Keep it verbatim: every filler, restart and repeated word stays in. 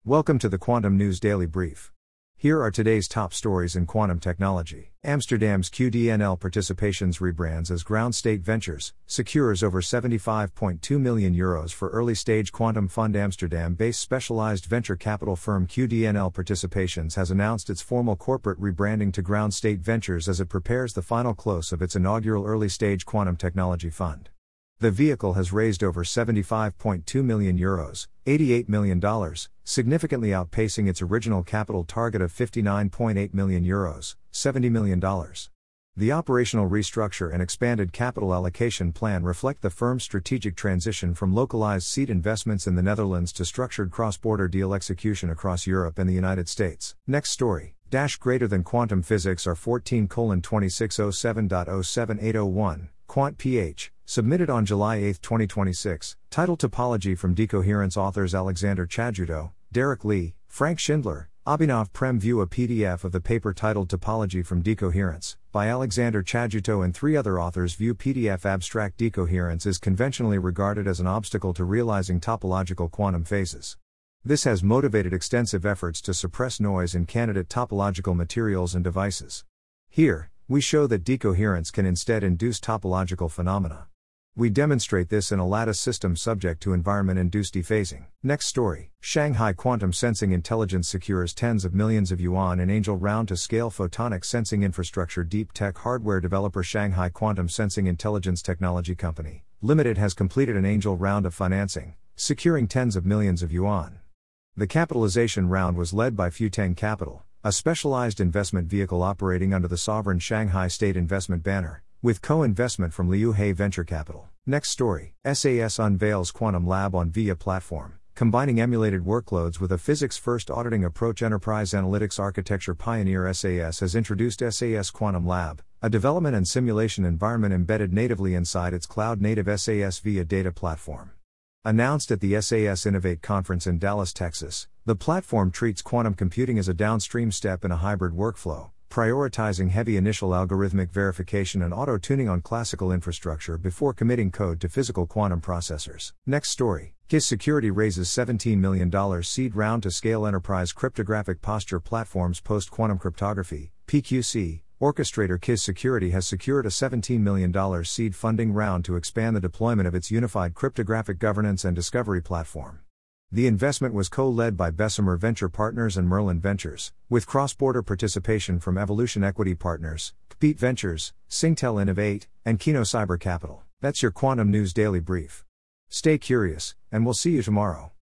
Welcome to the Quantum News Daily Brief. Here are today's top stories in quantum technology. Amsterdam's Q D N L Participations rebrands as Ground State Ventures, secures over seventy-five point two million euros for early-stage quantum fund. Amsterdam-based specialized venture capital firm Q D N L Participations has announced its formal corporate rebranding to Ground State Ventures as it prepares the final close of its inaugural early-stage quantum technology fund. The vehicle has raised over seventy-five point two million euros, eighty-eight million dollars, significantly outpacing its original capital target of fifty-nine point eight million euros, seventy million dollars. The operational restructure and expanded capital allocation plan reflect the firm's strategic transition from localized seed investments in the Netherlands to structured cross-border deal execution across Europe and the United States. Next story. Dash greater than quantum physics are fourteen colon twenty-six oh seven dot oh seven eight oh one, QuantPH, submitted on July eighth twenty twenty-six, title Topology from Decoherence. Authors Alexander Chajuto, Derek Lee, Frank Schindler, Abhinav Prem. View a P D F of the paper titled Topology from Decoherence, by Alexander Chajuto and three other authors. View P D F. Abstract decoherence is conventionally regarded as an obstacle to realizing topological quantum phases. This has motivated extensive efforts to suppress noise in candidate topological materials and devices. Here, we show that decoherence can instead induce topological phenomena. We demonstrate this in a lattice system subject to environment-induced dephasing. Next story. Shanghai Quantum Sensing Intelligence secures tens of millions of yuan in angel round to scale photonic sensing infrastructure. Deep tech hardware developer Shanghai Quantum Sensing Intelligence Technology Company, Limited has completed an angel round of financing, securing tens of millions of yuan. The capitalization round was led by Futeng Capital, a specialized investment vehicle operating under the sovereign Shanghai State Investment banner, with co-investment from Liuhe Venture Capital. Next story. S A S unveils Quantum Lab on VIA platform, combining emulated workloads with a physics-first auditing approach. Enterprise Analytics Architecture Pioneer S A S has introduced S A S Quantum Lab, a development and simulation environment embedded natively inside its cloud-native S A S VIA data platform. Announced at the S A S Innovate conference in Dallas, Texas, the platform treats quantum computing as a downstream step in a hybrid workflow, prioritizing heavy initial algorithmic verification and auto-tuning on classical infrastructure before committing code to physical quantum processors. Next story. K I S Security raises seventeen million dollars seed round to scale enterprise cryptographic posture platforms. Post-quantum cryptography, P Q C, orchestrator K I S Security has secured a seventeen million dollars seed funding round to expand the deployment of its unified cryptographic governance and discovery platform. The investment was co-led by Bessemer Venture Partners and Merlin Ventures, with cross-border participation from Evolution Equity Partners, Compete Ventures, Singtel Innovate, and Kino Cyber Capital. That's your Quantum News Daily Brief. Stay curious, and we'll see you tomorrow.